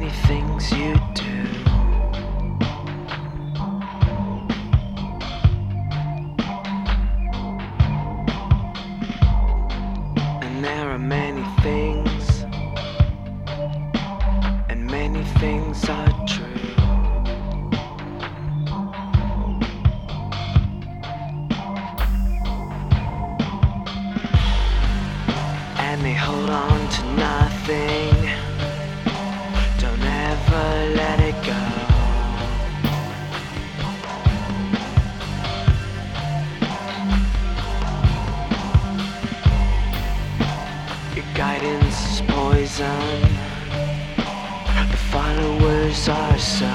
many things you do. And there are many things, and many things are true. And they hold on to nothing. Don't ever let it go. Your guidance is poison. The followers are so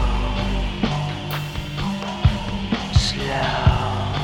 slow.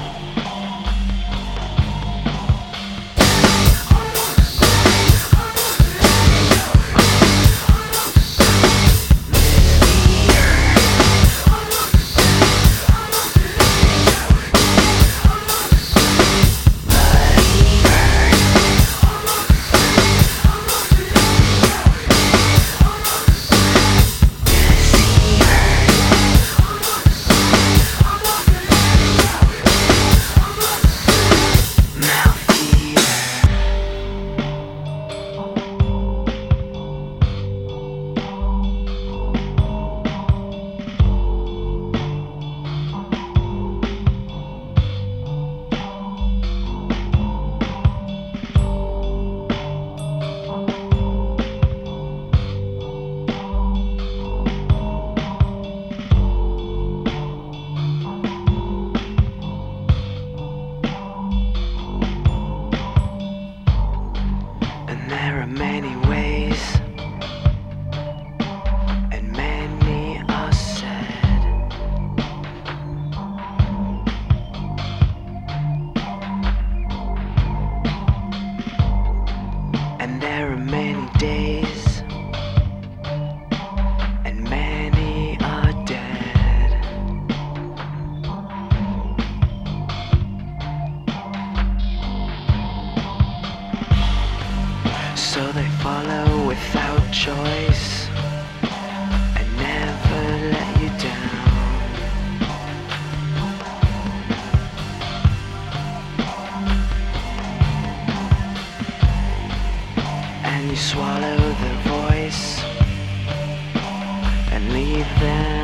There are many ways, and many are said. And there are many days, and many are dead. So they follow without choice and never let you down. And you swallow their voice and leave them